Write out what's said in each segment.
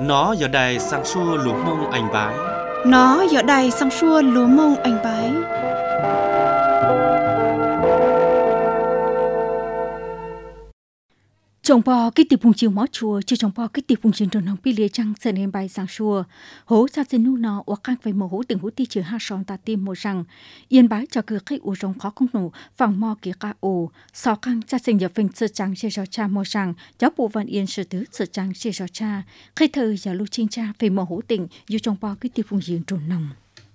Nó giờ đây sang xua lúa mông anh bái. Nó giờ đây sang xua lúa mông anh bái. Trồng bò cái tiệp vùng chiều mó chùa chưa trồng bò cái tiệp vùng chiều trồng nòng pi lê trăng sẽ nên bay sang xua hố sa sen nu nọ hoặc càng phải mồ hố từng hố ti chữ ha son ta tim mồ rằng yên bái cho cứ khách u rong khó không nổ phẳng mò kia ca ồ sò càng cha sinh giờ phình sơ trắng sẽ cho cha mồ rằng cháu bộ văn yên sơ tứ sơ trắng sẽ cho cha khi thời giờ lưu chính cha phải mồ hố tỉnh dù trồng bò cái tiệp vùng chiều trồng nòng.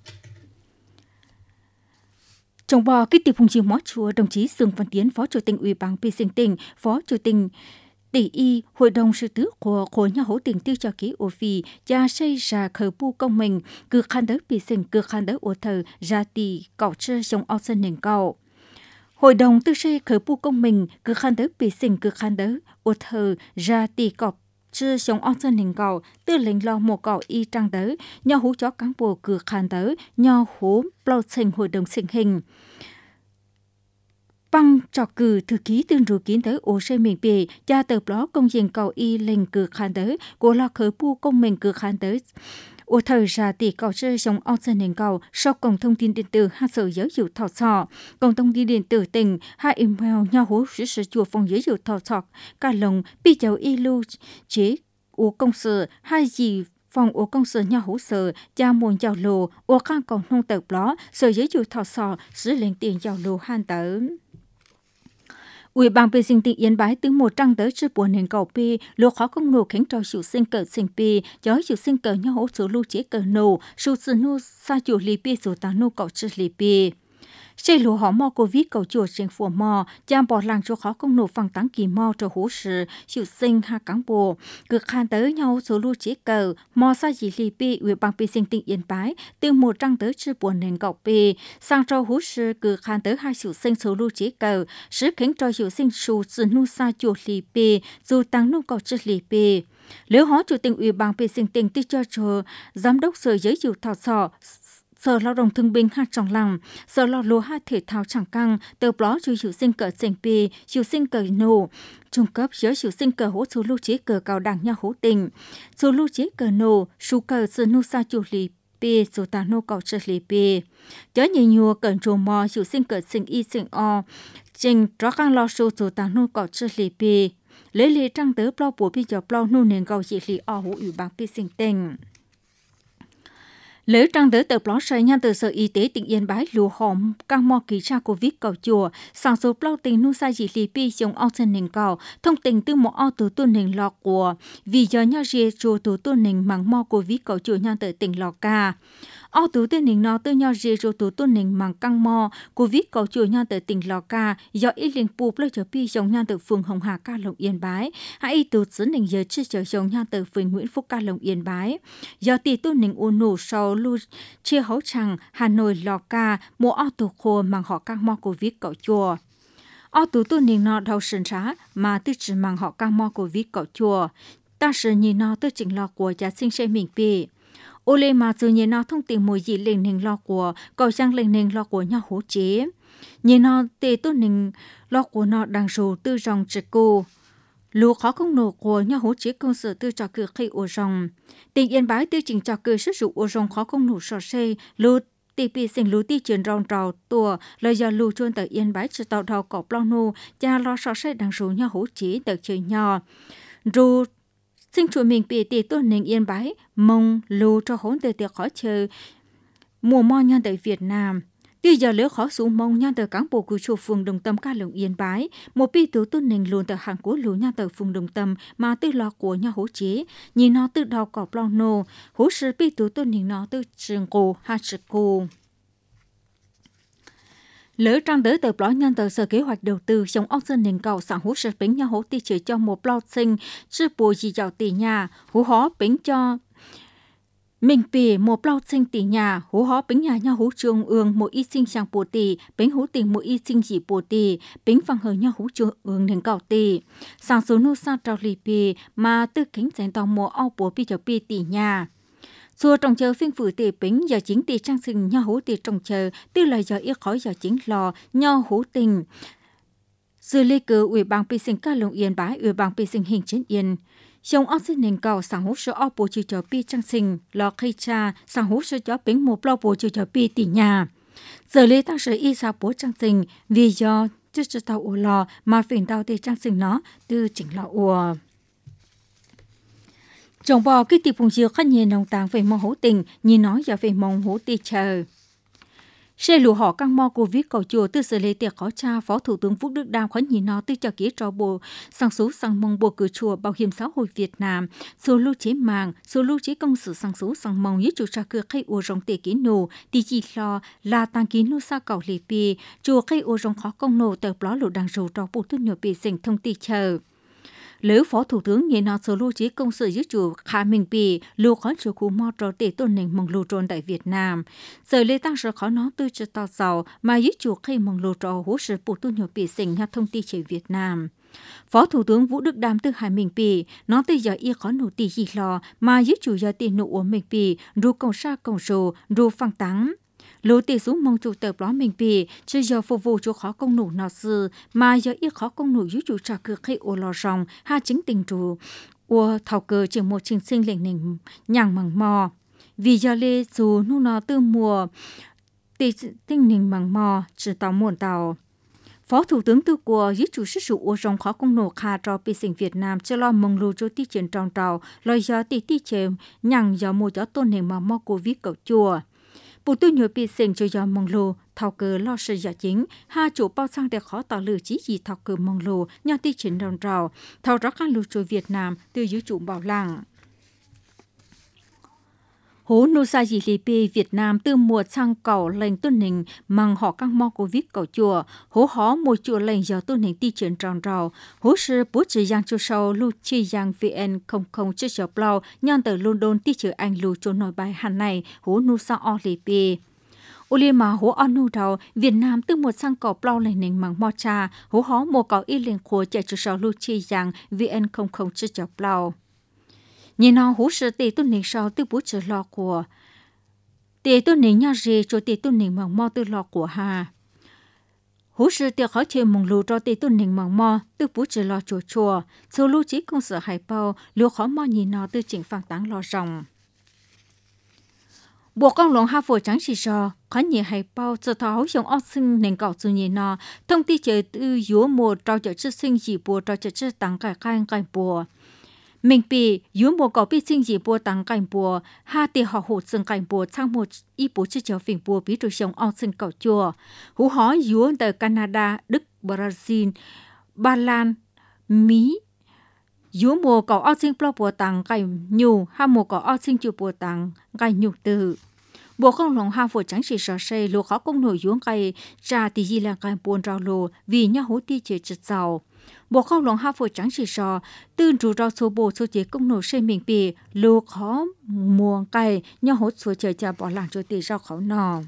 Trồng bò cái tiệp vùng chiều mó chùa đồng chí Dương Văn Tiến phó chủ tịch ủy ban pi sinh tỉnh phó chủ tịch tỷ y hội đồng sự tứ của khối nhà hỗ tỉnh tiêu cho ký ô phi cha xây ra khởi bu công mình cứ khăn đỡ pi sinh cứ khăn đỡ ô thờ ra tỷ cọ chơi trong ao sân nền cầu hội đồng tư xây khởi bu công mình cứ khăn đỡ pi sinh cứ khăn đỡ ô thờ ra tỷ cọ chưa sống on sân hình cầu tư lệnh lo một cọ y trang đỡ nhau hú chó cán bộ cứ khăn đỡ nhau hú bao sinh hội đồng sinh hình băng trò cử thư ký tương rù kiến tới ô xe miền bì cha tờ đó công diện cầu y lệnh cử khán tới của lo khởi pu công mình cử khán tới ô thời ra tỷ cầu chơi trong on sân hình cầu sau cổng thông tin điện tử hai sở giáo dục thọ sọ cổng thông tin điện tử tỉnh hai email nhau hú sử chùa phòng giáo dục thọ sọ cả lồng bị cháu y lưu chế ô công sở hai gì phòng ô công sở nhà hỗ trợ cha muôn giàu lô ô khang còn nông tập đó sở giáo dục thọ sọ sử lệnh tiền giàu lô han tới Ủy ban bê sinh tỉnh Yên Bái từ một trăng tới chưa buồn nền cầu pi lô khó công nổ khánh trò chủ sinh cờ sinh pi gió chủ sinh cờ nhau hỗ trợ lưu chế cờ nổ su sư nu sa chủ lì pi su ta nu cầu chữ lì pi xây lúa họ mò covid cầu chuột trên phù mò giam bỏ làng cho khó công nổ phẳng táng kỳ mò cho hỗ sự chủ sinh ha cán bộ cực khan tới nhau số lưu chế cờ mò sa chỉ lì pi Ủy ban bê sinh tỉnh Yên Bái từ một trăng tới chưa buồn nền cầu pi sang cho hỗ sự cực khan tới hai chủ sinh số lưu chế cờ sức khánh cho chủ sinh su sư nu sa chuột lì pi dù tăng nu cầu chữ lì pi nếu họ chủ tịch Ủy ban bê sinh tỉnh tư cho giám đốc sở giáo dục thọ sọ Sở Lao động Thương binh hát trong làng, Sở Lao lúa hát thể thao chẳng căng, tờ blog cho chủ sinh cờ sinh pi, chủ sinh cờ nổ, trung cấp giữa chủ sinh cờ hỗ số lưu chế cờ cao đẳng nhà hỗ tình, số lưu chế cờ nổ, số cờ sư nu sa chủ lì pi, số ta nô cầu trợ lì pi, chớ nhiều nhua cờ trồ mò chủ sinh cờ sinh y sinh o, trình rõ căng lo số ta nô cầu trợ lì pi, lấy lì trăng tớ blog bùa pi cho blog nô nền cầu chỉ lì o hữu ủy ban pi sinh tình. Lễ trang tới tờ blog xây nhan từ Sở Y tế tỉnh Yên Bái lùa hòm căng mò kỳ tra Covid cầu chùa, sang số blog tình nu sai chỉ lì pi trong ao sân nền cầu, thông tình từ một ao từ tuần nền lọ của, vì do nhau dê chùa từ tuần nền mang mò Covid cầu chùa nhan từ tỉnh Lào Cà. Ao từ tuần nền nó từ nhau dê chùa từ tuần nền mang căng mò Covid cầu chùa nhan từ tỉnh Lào Cà, do ít linh pu blog cho pi trong nhan từ phường Hồng Hà Ca Lộng Yên Bái, hay từ xứ nền giờ chưa chờ trong nhan từ phường Nguyễn Phúc Ca Lộng Yên Bái, do tỷ tuần nền u nổ sau lưu chia hấu chẳng Hà Nội Lào Cà mua ao tù khô mang họ căng mò Covid cầu chùa. Ao tù tu nền nó đầu sân rá mà tư chỉ mang họ căng mò Covid cầu chùa. Ta sử nhìn nó tư chỉnh lò của giá sinh xe mình bì. Ô lê mà dù nhìn nó thông tin mùi gì lên nền lò của cầu sang lên nền lò của nhau hỗ chế. Nhìn nó tê tu nền lò của nó đang rù tư dòng trực cô. Lũ khó công nổ của nhau hỗ chế công sở tư trò cử khi ô rồng. Tỉnh Yên Bái tư chỉnh trò cử sử dụng ô rồng khó công nổ sò xe, lũ tì bì sinh lũ tì chuyển rong trào tùa, lời do lũ chuôn tới Yên Bái sự tạo đầu cỏ plau nô, cha lo sò xe đang rủ nhau hỗ chế tới chơi nhỏ. Rù sinh chủ mình bị tì tuần nền Yên Bái, mông lũ cho hỗn tới tiệc khó chơi, mùa mò nhân tới Việt Nam. Tuy giờ lỡ khó xuống mông nhan tờ cán bộ của chùa phường Đồng Tâm Ca Lộng Yên Bái, một bi tứ tuần nền luôn tờ hàng của lũ nhan tờ phường Đồng Tâm mà tư lò của nhà hỗ chế, nhìn nó tự đào cỏ plau nô, hỗ sự bi tứ tuần nền nó tự trường cổ hạ trực cổ. Lỡ trang đỡ tờ blog nhân tờ sở kế hoạch đầu tư trong ốc dân nền cầu sản hỗ trợ bính nhà hỗ ti chỉ cho một blog sinh, chứ bùa gì giàu tỷ nhà, hỗ hó bính cho mình bì một bao sinh tỷ nhà, hú hó bính nhà nhau hú trường ương một y sinh sang bồ tỷ, bính hú tình một y sinh dị bồ tỷ, bính phẳng hờ nhau hú trường ương nền cầu tỷ. Sang số nô sa trao lì bì mà tư kính dành tàu mùa ao bồ bì cho bì tỷ nhà. Xua trồng chờ phiên phủ tỷ bính giờ chính tỷ trang sinh nhau hú tỷ trồng chờ, tư lời giờ ít khói giờ chính lò nhau hú tình. Dư lê cử Ủy ban bì sinh Ca Lộng Yên Bái, Ủy ban bì sinh hình trên Yên. Xong ốc xin nền cầu sáng hú sơ ốc bộ chữ cho bi trang sinh, lọ khai cha, sáng hú sơ cho bánh một lọ bộ chữ cho bi tỉ nhà. Giờ lê tăng sở y sao bố trang sinh, vì do chứ cho tao ổ lò mà phiền tao thì trang sinh nó từ chỉnh lọ ổ. Chồng bò cái tiệp phùng diệu khá nhìn nông tàng về mong hữu tình, nhìn nói giờ về mong hữu tì chờ. Xe lù họ căng mò Covid cầu chùa từ giờ lê tiệc khó cha Phó Thủ tướng Vũ Đức Đam khó nhìn nó từ cho ký trò bộ sang số sang mong bộ cử chùa bảo hiểm xã hội Việt Nam số lưu chế mạng số lưu chế công sự sang số sang mong với chủ trà cửa khay ua rong tề ký nổ thì chỉ lo là tăng ký nô sa cầu lì pi chùa khay ua rong khó công nổ tờ bló lù đằng rù trò bộ tư nhiều bị dình thông tin chờ. Lỡ Phó Thủ tướng nhìn nó số lưu trí công sự dưới chủ khá mình bị lưu khó chủ khu mò trò tể tôn nền mong lưu trôn tại Việt Nam. Giờ lê tăng sở khó nó tư cho tao giàu mà dưới chủ khi mong lưu trò hỗ trợ bộ tu nhiều bị sinh nha thông tin chế Việt Nam. Phó Thủ tướng Vũ Đức Đam tư hải mình bị nó tư giờ y khó nụ tì gì lo mà dưới chủ giờ tiền nụ của mình bị ru công sa công rồ ru phăng táng. Lô tì xuống mong chủ tờ bló mình bị chứ giờ phục vụ cho khó công nụ nào sư mà giờ ít khó công nụ dưới chủ trả cửa khi ô lò rong ha chính tình chủ ô thảo cơ chỉ một trình sinh lệnh nình nhàng mằng mò vì giờ lê dù nụ nó tư mùa tì tinh nình mằng mò chỉ tàu muộn tàu. Phó Thủ tướng tư của dưới chủ sức sự ô rong khó công nụ khá cho bị sinh Việt Nam cho lo mong lưu cho tí triển trong trào lời giờ tí chềm nhàng giờ mùa gió tôn nình mà mò Covid cầu chùa. Bộ tư nhiều bị sinh cho do mong lô, thảo cơ lo sự giả chính, hai chủ bao sang để khó tạo lử chỉ gì thảo cơ mong lô, nhau ti triển đồng trào, thảo rõ khăn lưu cho Việt Nam từ dưới chủ bảo làng. Hố nô sa dì lì bì Việt Nam từ mùa sang cầu lệnh tuân hình mang họ các mò Covid cầu chùa, hố hó mùa chùa lệnh giờ tuân hình ti triển tròn trào, hố sư bố chỉ giang cho sau lưu chi giang VN 00 chưa chờ blau, nhân từ London ti chữ Anh lưu cho nổi bài hàn này, hố nô sa o lì bì. Ô liên mà hố on nô đầu, Việt Nam từ mùa sang cầu blau lệnh nình mang mò cha, hố hó mùa cầu y lệnh khổ chạy cho sau lưu chi giang VN 00 chưa chờ blau. Nhìn nó hú sự tì tu nình sau tư bố trở lọ của tì tu nình nhau rì cho tì tu nình mong mò tư lọ của hà. Hú sự tì khó chơi mong lù cho tì tu nình mong mò tư bố trở lọ chùa chùa. Số lưu chí công sở hải bao lưu khó mò nhìn nó tư chỉnh phang táng lọ rồng. Bộ công lòng hạ phổ trắng chỉ cho khó nhị hải bao cho tháo dòng ốc sinh nền cỏ dù nhìn nó thông tin chơi tư dúa mùa trao trợ chất sinh dị bùa trao trợ chất tăng cải khai cải bùa. Mình bị yếu một cỏ bị sinh dị bùa tăng cảnh bùa, ha tì họ hụt sinh cảnh bùa sang một ý bố chứ cháu phình bùa bí trừ sống ong sinh cỏ chùa. Hú hó yếu từ Canada, Đức, Brazil, Ba Lan, Mỹ. Yếu một cỏ ong sinh bùa tăng cảnh nhu, ha một cỏ ong sinh chùa bùa tăng cảnh nhục tử. Bộ không lòng ha phổ trắng chỉ sợ xây lô khó công nổi yếu cây ra tì gì là cảnh buồn rào lô vì nhau hú tì chế chất giàu. Bộ không lòng ha phổ trắng chỉ so tương trụ rau số bộ số chế công nổ xây mình bị lô khó muôn cây nhau hốt số trời cha bỏ làng cho tỷ rau khó nò.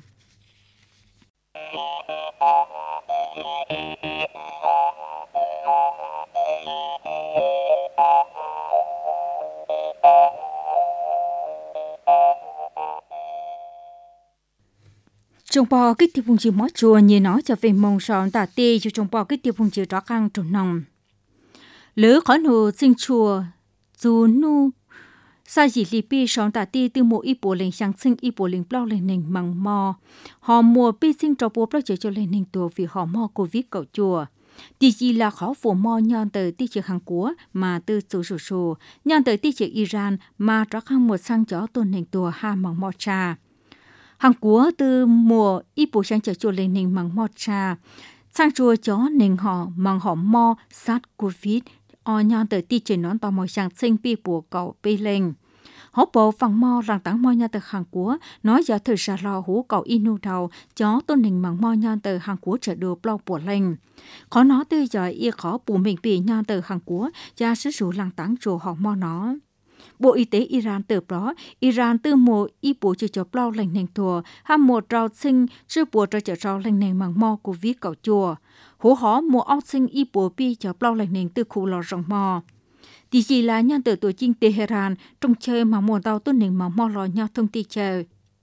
Trong bò cái tiêu phung chữ mót chùa như nói cho về mong sòn tả tê cho trong bò cái tiêu phung chữ rõ căng trộn nòng. Lỡ khó nụ sinh chùa dù nu sa dì lì bì sòn tả tê từ mùa y bổ lên sáng sinh y bổ lên bao lên nền măng mò. Họ mùa bì sinh cho bố bao cho lên nền tùa vì họ mò Covid cầu chùa. Tì gì là khó phổ mò nhon tới tì chữ Hàn Quốc mà từ sổ nhon tới tì chữ Iran mà rõ khăn một sang chó tôn nền tùa ha măng mò trà. Hàn Quốc từ mùa y bổ sang chợ chùa lên nền măng mò trà. Sang chùa chó nền họ măng họ mò sát Covid o nhon tới tì chữ nón tò mò sang sinh bì bùa cầu bì lên. Họ bộ phẳng mò rằng tảng mò nhon từ Hàn Quốc nói giờ thử ra lò hú cầu inu đầu chó tôn nền măng mò nhon từ Hàn Quốc trở đồ blau bùa lên. Khó nó từ giờ y khó bù mình bì nhon từ Hàn Quốc và sử dụng làng tảng chùa họ mò nó. Bộ Y tế Iran từ đó, Iran từ mùa y bố cho bao lành nền thùa, ham một rau sinh chưa bùa cho rau lành nền măng mò của ví cầu chùa. Hố hó mùa ốc sinh y bố bi cho bao lành nền từ khu lò rong mò. Thì gì là nhân từ tuổi chinh Tehran trong chơi mà mùa tàu tuân nền măng mò lò nhau thông tin chơi.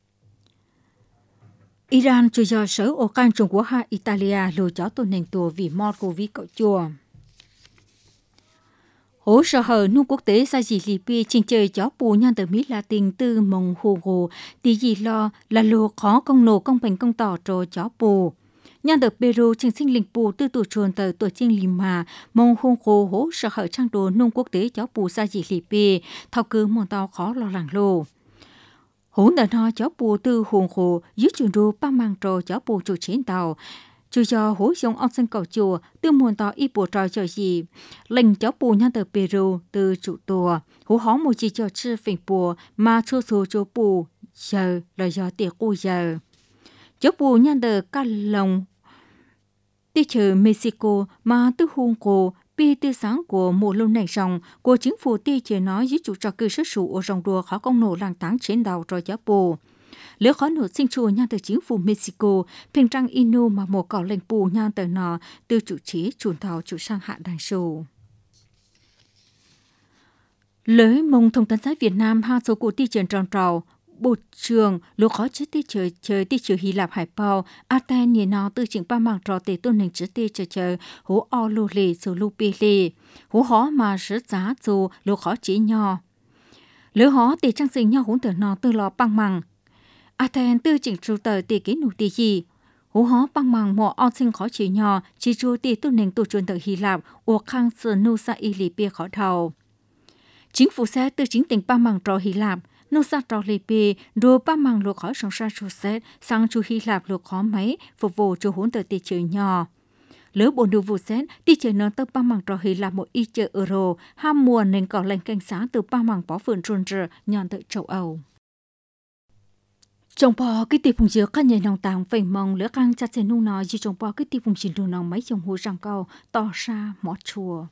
Iran cho do sở ô can Trung Quốc ha Italia lùi cho tuân nền tùa vì mò của ví cầu chùa. Hỗ trợ hở nông quốc tế sa dị lì bì trình chơi gió bù nhân từ Mỹ Latin từ mông hồ gồ tí gì lo là lô khó công nổ công bình công tỏ rồi gió bù. Nhân từ Peru trình sinh linh bù từ tuổi chuồn từ tuổi chiên Lima mông hồ gồ hỗ trợ hở trang đồ nông quốc tế gió bù sa dị lì bì thao cứ mong tao khó lo lắng lô. Hỗn đợt ho gió bù từ hồn gồ dưới chuồn đồ ba mang trò gió bù chủ chiến tàu. Chú cho hỗ giống ông sinh cầu chùa từ muôn tỏ y bộ trò cho gì. Lệnh cháu bù nhân từ Peru từ chủ tùa. Hỗ hóa một chi cho chư phình bùa mà chua số cho bù giờ là do tiệc u giờ. Cháu bù nhân từ ca lồng đi chờ Mexico mà từ hôn cổ bi từ sáng của mùa lâu này rồng của chính phủ ti chờ nói với chủ trò cư sức sụ ở rồng đùa khó công nổ làng táng trên đầu rồi cháu bù. Lỡ khó nổ sinh chùa nhan từ chính phủ Mexico, phiên trang inu mà một cỏ lệnh bù nhan từ nọ từ chủ trí chuồn thảo chủ sang hạ đàn sù. Lỡ mông thông tấn xã Việt Nam hai số cụ ti trường tròn trào, bộ trường lỡ khó chết ti chờ ti chờ Hy Lạp Hải Bao, Aten nhìn nó từ chính ba mạng trò tề tôn hình chết ti chờ hố o lô lì số lô bì lì, hố khó mà rớt giá dù lỡ khó chỉ nhỏ. Lỡ khó tề trang sinh nhau hốn từ nọ từ lò băng măng. Aten tư chỉnh trụ tờ tỷ ký nụ tỷ gì. Hú hó băng màng mùa on sinh khó chịu nhỏ, chỉ trụ tỷ tu nền tù chuẩn tờ Hy Lạp, ổ khang sờ nô sa y lì bia khó thầu. Chính phủ sẽ tư chính tỉnh băng màng trò Hy Lạp, nô sa trò lì bia, đồ băng màng lục khỏi sông sa trụ xét, sang trụ Hy Lạp lục khó máy, phục vụ cho hốn tờ tỷ chữ nhỏ. Lỡ bộ đồ vụ xét, tỷ chữ nón tờ băng màng trò Hy Lạp một y chữ euro, ham mùa nên có lệnh cảnh sát từ băng màng bỏ vườn rôn rờ, nhọn tờ châu Âu. Trong bò cái tiệp phùng dừa các nhà nông tàng phải mong lỡ căng chặt xe nung nói như trong bò cái tiệp phùng chín đồ nòng mấy dòng hồ răng cao to xa mót chùa.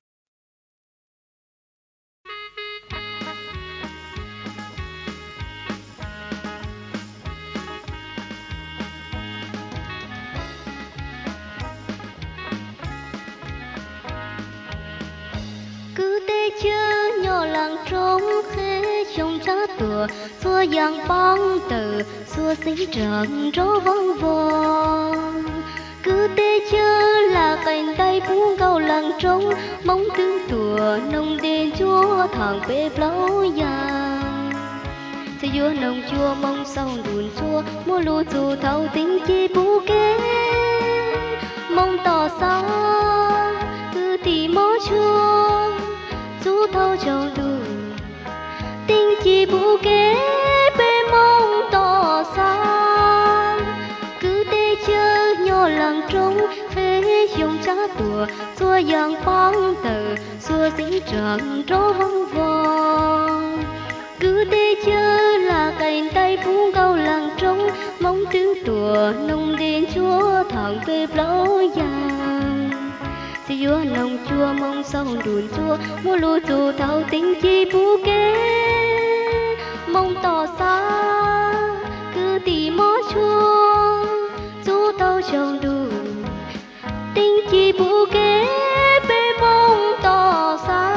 Cứ tê chơ nhỏ làng trống khế trong cha tùa xua giang băng từ xua xí trợn rô vong vong. Cứ tê chơ là cành tay buông cầu làng trống mong tương tùa nông đền chúa thằng bê blau giang. Sẽ vua nông chua mong sau đùn chua mua lúa dù thâu tính chi bú kế mong tỏ xa cứ tì mó chua chú thâu trong đủ tinh chi bú kế bê mong tỏ xa cứ tê chơ nhỏ làng trống khế dùng cha tùa xua giang băng tờ xua xí trợn rô vong vong. Cứ tê chơ là cành tay buông câu làng trống mong tương tùa nông đền chúa thẳng về blau giang. Thì vua nông chua mong sau đùn chua mua lúa dù thao tính chi bú kế mong tỏ xa cứ tì mó chua dù thao trong đùn tính chi bú kế bê mong tỏ xa.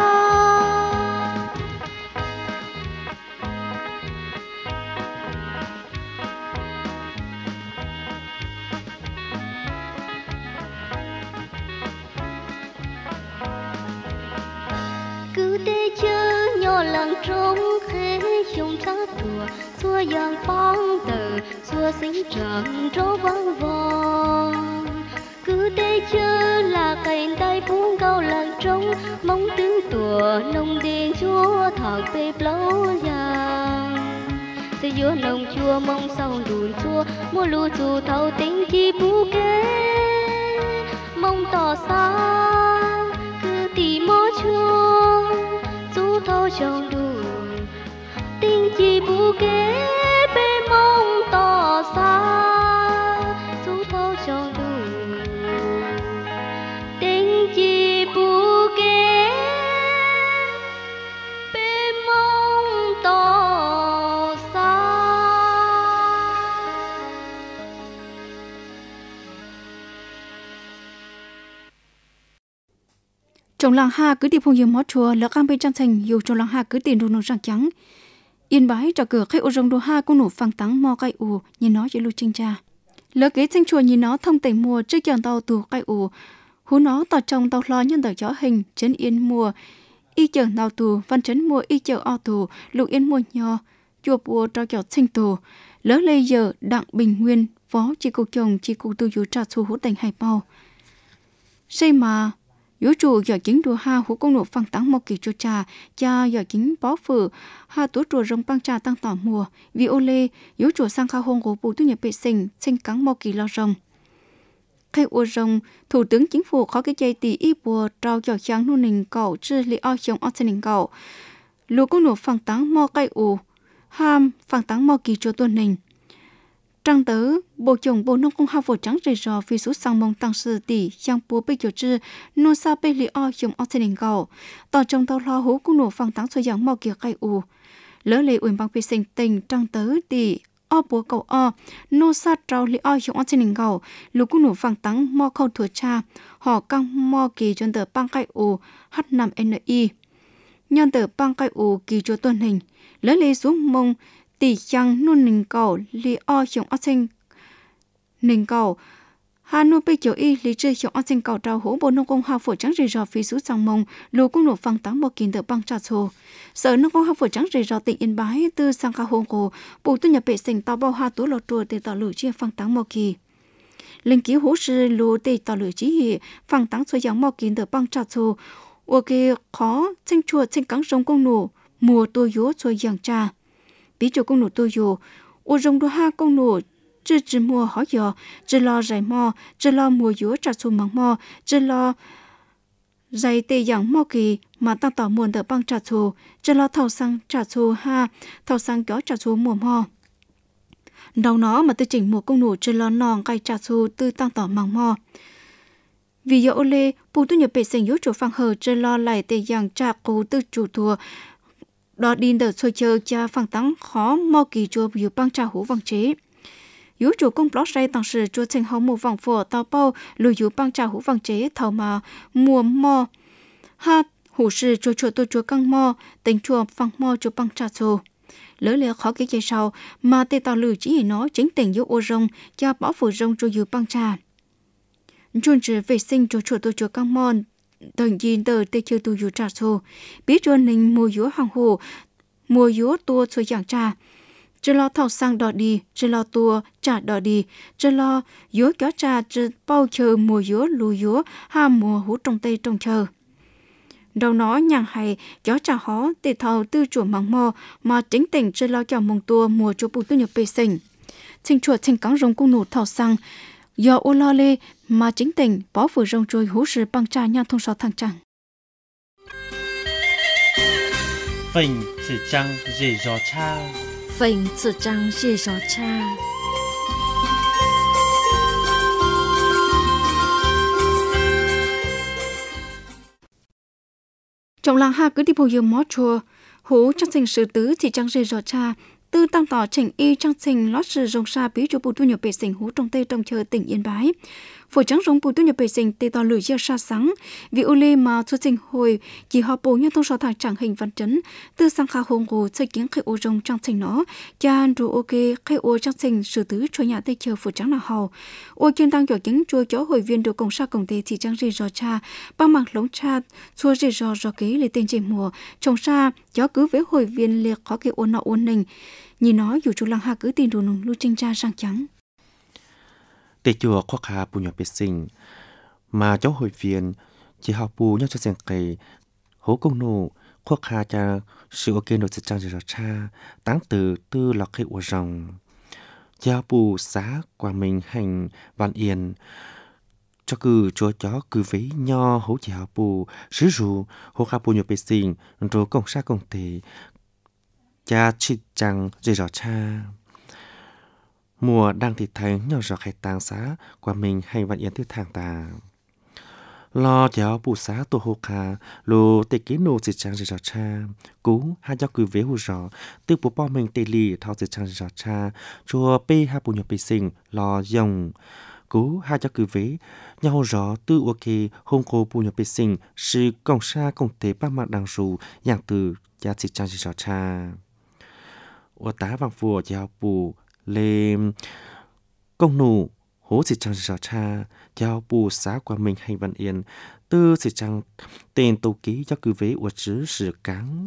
Cứ tê chơ nhỏ làng trống khế dùng cha tùa xua giang băng tờ xua xí trợn rô vang vong. Cứ tê chơ là cành tay buông cao làng trống mong tương tùa nông đền chúa thằng bê blau giang. Sẽ vua nông chua mong sau đùn chua mua lúa dù thâu tính chi bú kế mong tỏ xa cứ tì mó chua chú thâu trong đủ tinh chi bú kế bê mong tỏ xa chú thâu trong đủ tinh chi bú kế bê mong tỏ xa. Trong làng Hà cứ tìm phong dương mót chùa lỡ cam bên trong thành dù trong làng Hà cứ tìm đồ nông răng trắng. Yên bái trò cửa khách ô rồng đồ ha cũng nổ phăng tắng mò cây ù nhìn nó chỉ lưu trinh cha. Lỡ kế sinh chùa nhìn nó thông tẩy mùa trước chàng tàu tù cây ù. Hú nó tỏ trong tàu lo nhân tàu chó hình chấn yên mùa. y chờ nào tù văn chấn mua y chờ o tù lục yên mua nho chùa bùa cho kẹo sinh tù lỡ lây giờ đặng bình nguyên phó chỉ cục chồng chỉ cục tu dụ trả thu hút thành hai bao xây mà yếu chủ giờ chính đùa ha hú công nộ phăng tăng một kỳ cho cha giờ chính bó phử ha túa chùa rồng băng trà tăng tỏ mùa vì ô lê yếu chủ sang khao hông của bù tu nhập vệ sinh cắn một kỳ lo rồng khai ô rồng thủ tướng chính phủ có cái dây tỷ y bùa trao giờ sáng nu nình cầu chứ li o chồng o chân nình cầu lúa công nộ phăng tăng mò cây ủ ham phăng tăng mò kỳ cho tuần nình trang tớ bộ chồng bộ nông công học phổ trắng rời rò vì số sang mong tăng sự tỷ sang bố bây giờ chứ nô sa bây li o chồng o chân nình cầu tỏ trong tàu lo hú công nộ phăng tăng số dạng mò kỳ cây ủ lỡ lệ uyển bằng vệ sinh tình trang tớ tỷ o bố cầu o nô sa trao li o chồng o chân nình cầu lúa công nộ phăng tăng mò khâu thừa cha họ căng mò kỳ cho tờ băng cây ủ H5NI nhân tờ băng cây ủ kỳ cho tuần hình lỡ lệ xuống mông tỷ chăng nôn nình cầu li o chồng o chân nình cầu hà nội bây giờ y lý chơi chồng o chân cầu trao hố bộ nông công học phổ trắng rì rò phi sú sang mông lúa công nổ phăng tăng một kín tờ băng trà thô sở nông công học phổ trắng rì rò tỉnh Yên Bái từ sang khao hông cổ bộ tu nhập vệ sinh tàu bao hà tú lọt trùa để tạo lửa chia phăng tăng một kỳ linh ký hố sư lúa để tạo lửa chí hệ phăng tăng số dạng một kín tờ băng trà thô ok khó chân chùa chân cắn rồng công nổ mùa tua yếu số dạng trà bí chủ công nổ tua yếu ô rồng đua ha công nổ chỉ mua hỏi giờ chỉ lo giải mò chỉ lo mua yếu trà thô măng mò chỉ lo giải tê dạng mò kỳ mà tăng tỏ muôn tờ băng trà thô chỉ lo thầu sang trà thô ha thầu sang kéo trà thô mùa mò đầu nó mà tư chỉnh mùa công nổ chỉ lo nòng cây trà thô tư tăng tỏ măng mò vì giờ ô lê bù tu nhập vệ sinh yếu chủ phăng hờ chỉ lo lại tê dạng trà cố tư chủ thua đó đi đợt xôi chờ cha phăng tăng khó mò kỳ chùa yếu băng trà hú văng chế yếu chủ công blog say tăng sự chùa thành hậu mùa vòng phổ tàu bao lùi yếu băng trà hú văng chế thầu mà mùa mò ha hủ sự chùa tôi chùa căng mò tính chùa phăng mò chùa băng trà chùa lỡ lẽ khó cái dây sau mà tê tàu lùi chỉ nó chính tình yếu ô rồng cha bỏ phủ rồng chùa yếu băng trà chùa trừ vệ sinh chùa tôi chùa căng mò tận nhìn tờ tê chưa tu yếu trà chùa biết chùa ninh mùa yếu hàng hồ mùa yếu tua chùa dạng trà chỉ lo thầu sang đỏ đi, chỉ lo tua trả đỏ đi, chỉ lo yếu kéo trà chỉ bao chờ mùa yếu lùi yếu ha mùa hú trong tây trong chờ. Đầu nó nhàng hay kéo trà hó để thầu tư chủ măng mò mà chính tỉnh chỉ lo kéo mông tua mùa cho bù tư nhập bê sinh. Trình chuột trình cắn rồng cung nụ thầu sang do ô lo lê mà chính tỉnh bỏ vừa rồng trôi hú sự băng trà nha thông sáu thằng chẳng. Phình chỉ trăng dì dò cha phình chỉ trăng dì dò cha trong làng ha cứ đi bộ dương mót chùa hú trang trình sử tứ chỉ trang dì dò cha tư tăng tỏ trình y trang trình lót sự rồng xa bí cho bù tu nhập bể sinh hú trong tây trong chờ tỉnh Yên Bái phổ trắng rồng bù tu nhập bể sinh tê tỏ lưỡi chia xa sáng vì ô lê mà xuất trình hồi chỉ họ bổ nhân thông sáu thằng chẳng hình văn chấn tư sang khá hồn hồ xây kiến khai ô rồng trang trình nó cha rồi ok khai ô trang trình sử tứ cho nhà tây chờ phổ trắng là hầu ô chuyên tăng nhỏ kiến chua chó hồi viên đồ công sa công tê chỉ trang rì rò cha băng mặt lống cha chua rì rò rò kế lấy tên trên mùa trồng sa chó cứ với hồi viên liệt khó cái ôn nọ ôn nình nhìn nói dù chú lăng ha cứ tin đồ nùng lưu trinh cha sang trắng để chùa khoác hà bù nhập vệ sinh mà cháu hội viên chỉ học bù nhau cho giang cây hố công nụ khoác hà cha sự ok nội sự trang rồi cha táng từ tư lọc hệ của rồng cha bù xá qua mình hành văn yên cho cứ chúa chó cứ với nho hố chỉ học bù sử dụng hố hà bù nhập vệ sinh rồi công sa công tề cha chỉ trang rồi cha mùa đang thì thấy nhỏ giọt hay tàng xá qua mình hay văn yên thứ thang tà lo cháu bù xá tổ hô khá lô tê kế nô dịch trang giọt cha cú hai cháu cứ vế hù giọt tư bố bò mình tê lì thao dịch trang giọt cha chùa bê hai bù nhập bê sinh lo dòng cú hai cháu cứ vế nhau giọt tư ok hôn cô bù nhập bê sinh sư công sa công tế bác mạng đằng rù dạng từ giá dịch trang giọt cha ô tá vàng phùa cháu bù lên công nụ hố chỉ chẳng rõ cha giao bù xã của mình hành văn yên tư chỉ chẳng tên tàu ký cho cứ vế của chữ sự cáng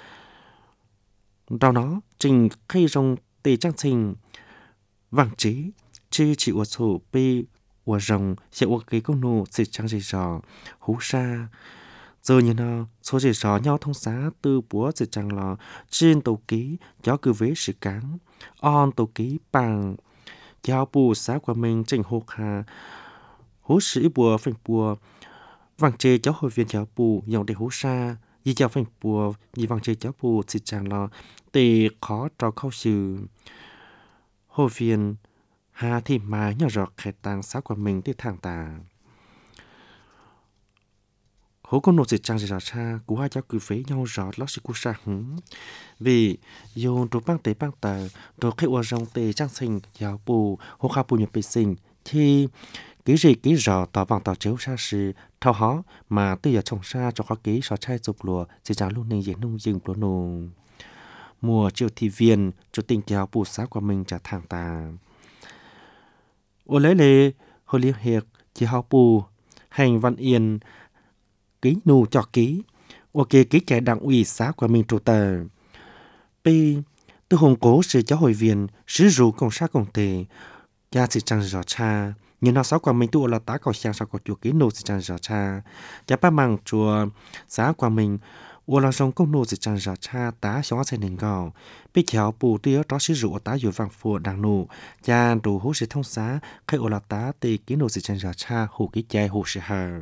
đó nó trình khay rong tề trang trình vàng trí chứ chỉ của sổ bê của rồng sẽ của cái công nô chỉ chẳng gì rõ hú sa giờ như nó số gì rõ nhau thông xá từ búa chỉ chẳng là trên tàu ký cho cứ vế sự cáng on tàu ký bằng giao bù xã của mình trình hô hà hú sĩ bùa phanh bùa vàng chê cháu hội viên cháu bù dòng để hú sa vì cháu phanh bùa vì vàng chê cháu bù chỉ chẳng là tề khó trò khâu sự hội viên hà thì mà nhỏ rõ khai tăng xã của mình đi thẳng tà hố con nô chỉ chẳng gì rõ cha cú hai cháu cứ phế nhau rõ lót sĩ cú sa hứng vì dồn đồ băng tờ đồ khai ua rong tề trang sinh giáo bù hố khá bù nhập bê sinh thì ký gì ký rõ tỏ bằng tỏ chéo xa sự thao hó mà tư giờ trồng xa cho khó ký sọ chai chụp lùa chỉ chẳng luôn nên dễ nông dừng lúa nô mùa chiều thì viên cho tình giáo bù xã của mình trả thẳng tà ô lấy lệ hồi liên hiệp chỉ học bù hành văn yên ký nô cho ký ok ký chạy đảng ủy xã của mình trụ tờ p từ hồng cố sự giáo hội viên sử dụng công sát công tề gia chỉ chẳng rõ cha nhưng nó sáu của mình tụ là tá cầu sang sau của chùa ký nô chỉ chẳng rõ cha giá ba mang chùa xã của mình ô là trong công nô chỉ chẳng rõ cha tá xóa xe nền gạo bị kéo bù tía đó sử dụng táอยู่vàng phù đằng nô cha đủ hỗ sự thông xã khai ô là tá tề ký nô chỉ chẳng rõ cha hủ ký chạy hủ sự hà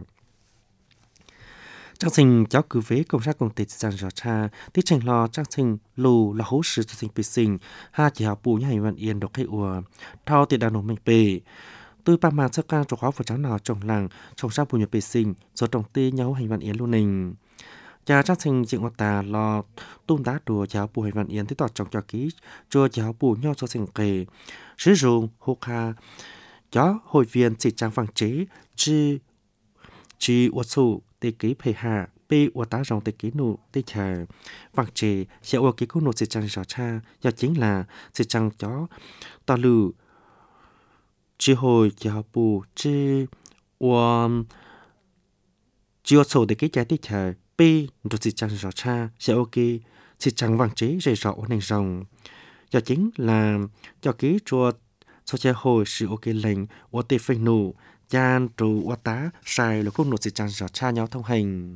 trang sinh cháu cứ vế công sát công tề chẳng rõ cha tí trình lo trang sinh lù là hỗ sự cho sinh bị sinh ha chỉ học bù nhảy văn yên độc khai ua thao tề đàn nô mình bề từ ba màn sắc càng cho khó của cháu nào trồng làng trồng sao bù nhập bề sinh rồi trồng tê nhau hành văn yên luôn nình cha trang sinh chuyện ta lo tung đá đùa cháu bù hành văn yên tí tọt trồng cho ký cho cháu bù nhau cho sinh kề sử dụng hô kha cháu hội viên chỉ trang vàng chế chi uất sụ tê ký phê hạ bê uất tá rong tê ký nụ tê chờ vàng chế sẽ uất ký cô nụ chỉ trang rõ cha do chính là chỉ trang cháu ta lù chỉ hồi giáo bù chỉ chưa sổ để cái trái tích chờ p rồi chỉ chẳng rõ cha sẽ ok chỉ chẳng vàng chế rồi rõ nền rồng do chính là cho ký chùa số chế hồi sự ok lệnh ô tê phê nụ chan trụ ô tá sai là cũng nụ chỉ chẳng rõ cha nhau thông hành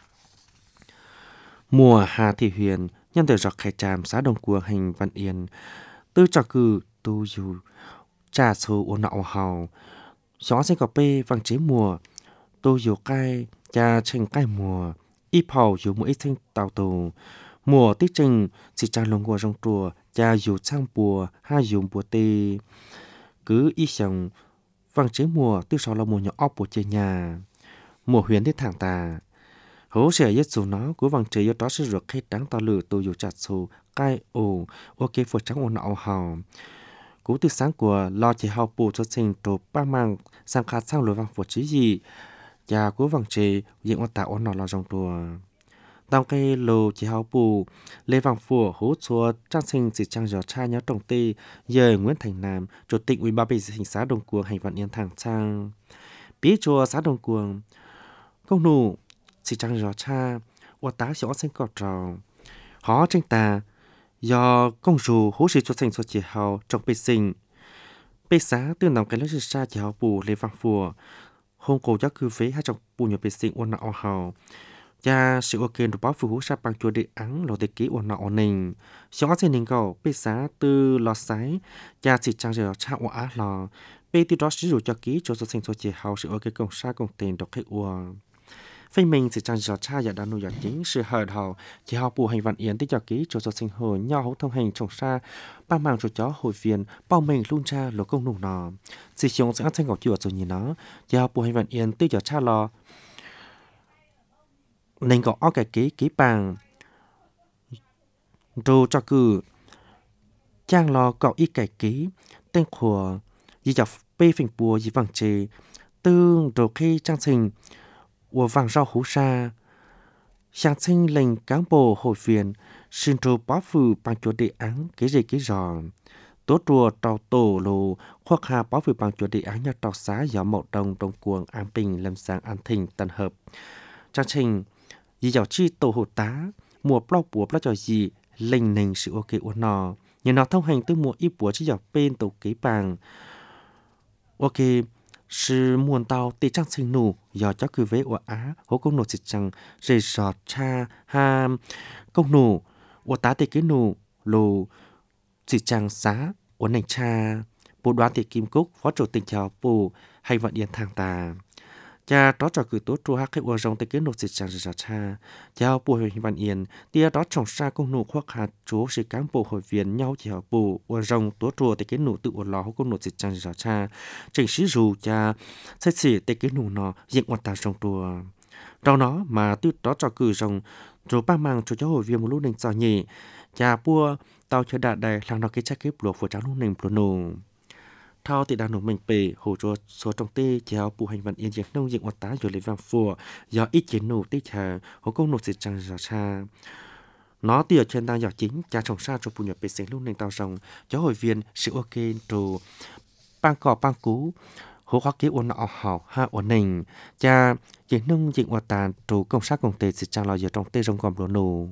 mùa hà thị huyền nhân từ dọc khai tràm xã Đông Cua hành Văn Yên tư trò cử tu dù trà số ổn nọ hào gió sẽ có bê vàng chế mùa tôi dù cay cha trình cay mùa y phào dù mỗi sinh tàu tù mùa tích trình chỉ cha lông qua trong chùa cha dù sang bùa hai dùng bùa tê cứ y xong vàng chế mùa tư sau là mùa nhỏ ốc của chơi nhà mùa huyền thiết thẳng tà hố sẽ nhất dù nó của vàng chế do đó sẽ ruột hết đáng to lử tôi dù chặt số cay ồ ok phật trắng ổn nọ hào cú từ sáng của lo chỉ học bù cho sinh tổ ba mang sang khát sang lối vàng phổ trí gì và cú vàng chế diện quan tạo ổn nọ lo trong tùa tao cây lô chỉ học bù lê vàng phổ hỗ chúa trang sinh chỉ trang gió cha nhớ trồng tê giờ Nguyễn Thành Nam chủ tịch ủy ban bê sinh xã Đông Cuồng hành vận yên thẳng trang bí chùa xã Đông Cuồng công nụ chỉ trang gió cha ô tá gió sinh cọt trò họ tranh tà do công dù hỗ trợ cho thành số chỉ hào trong bê sinh bê xá tương đồng cái lớp xa chỉ hào bù lê vàng phùa hôn cổ giáo cư phế hai trong bù nhiều bê sinh ôn nọ hào cha sự ok được báo phụ hỗ trợ bằng chùa địa áng lò đề ký ôn nọ nình xóa trên nình cầu bê xá từ lò sái cha chỉ trang giờ cha ổ á lò bê từ đó sử dụng cho ký cho thành số chỉ hào sự ok công xa công tiền đọc khách ua phê mình chỉ trang gió cha giả đàn nuôi giả chính sự hờ hào chỉ học bù hành văn yến tích cho ký cho sinh hồi nhau hỗ thông hành trồng xa ba mang cho chó hồi viên bao mình luôn cha lỗ công nùng nọ chỉ chúng sẽ ăn thanh ngọc chuột rồi nhìn nó chỉ học bù hành văn yến tích cho cha lo nên có óc cái ký bằng rồi cho cử trang lo cọ y cái ký tên của gì chọc bê phình bùa gì vàng chê tương rồi khi trang sinh của vàng rau hú sa sáng sinh lệnh cán bộ hội viên xin trù bó phụ bằng chỗ đề án cái gì cái giò tố trùa trâu tổ lù khoác hà báo vì bằng chuột địa áng nhật trâu xá gió mậu đông đông cuồng an bình lâm sang an thình tân hợp trang trình dì dạo chi tổ hồ tá mùa plau búa plau trò gì linh nình sự ok uốn nò nhờ nó thông hành từ mùa ít búa chỉ dạo bên tổ kế bằng ok sự muôn tàu tê trang sinh nụ do cháu cứ vế của á hố công nụ dịch chẳng rời sọt cha ha công nụ của tá tê kế nụ lù dịch chẳng xá uốn nành cha bộ đoán tê kim cúc phó chủ tịch chào bù hay vận điện thang tà cha đó cho cử tố tru hắc cái uốn rong tê kế nụ dịch chẳng rời sọt cha chào bù hay vận yên tia đó trồng xa công nụ khoác hạt chúa sự cán bộ hội viên nhau chào bù uốn rong tố tru tê kế nụ tự uốn lò hố công nụ dịch chẳng rời sọt cha trình sĩ dù cha xét xỉ tê kế nụ nó diện quan ta trong tùa đó nó mà từ đó cho cử rong rồi ba mang cho cháu hội viên một lúc nền cho nhỉ cha bua tao cho đạt đây là nó cái chắc kép luộc của cháu lúc nền pro nụ thao thì đang nụ mình bể hồ cho số trong tê chéo bù hành vận yên diện nông diện quan tá rồi lấy vàng phùa do ít chiến nụ tê chờ hố công nụ dịch chẳng rời cha nó tiệt trên ta giỏ chính cha trồng sa cho bù nhập bể sinh lúc nền tao rong cháu hội viên sự ok rồi bang cỏ bang cú hố khó kế uốn nọ học ha uốn nình cha diện nông diện quan tàn rồi công sát công tê dịch chẳng lo giờ trong tê rong gom lúa nụ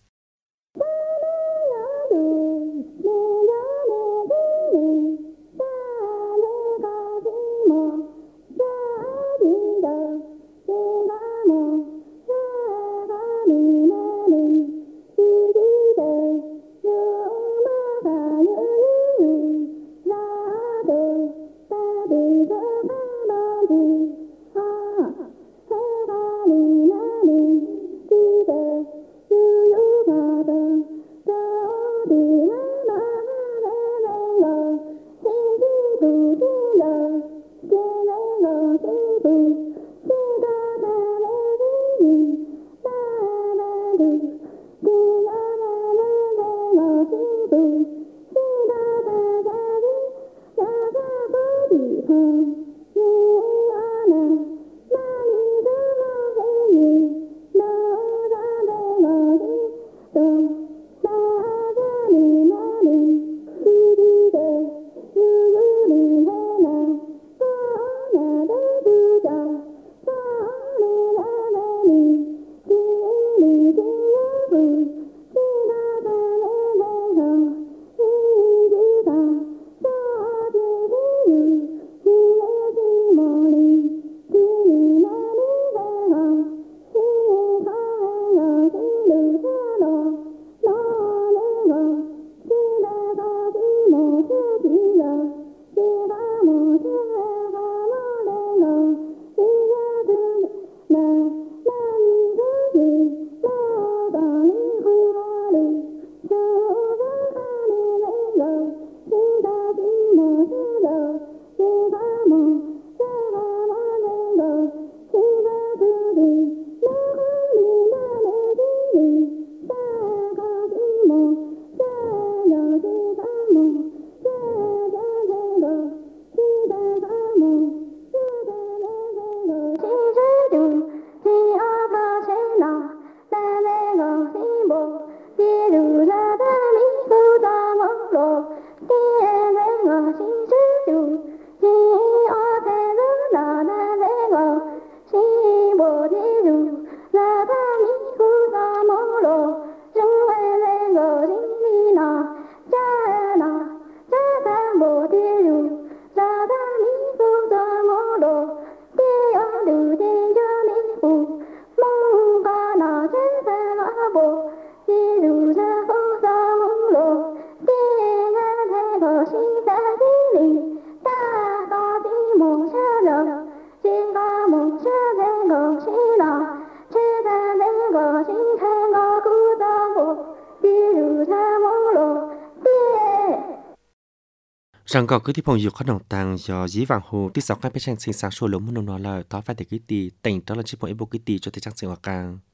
rằng có cứ thì phong dục khát đồng tàng do dí vàng hồ tí sáu cái bê trang sinh sáng sôi lớn muốn nó là tó phải để cái tì tỉnh đó là chỉ một bộ cái tì cho thấy trang sinh hoạt càng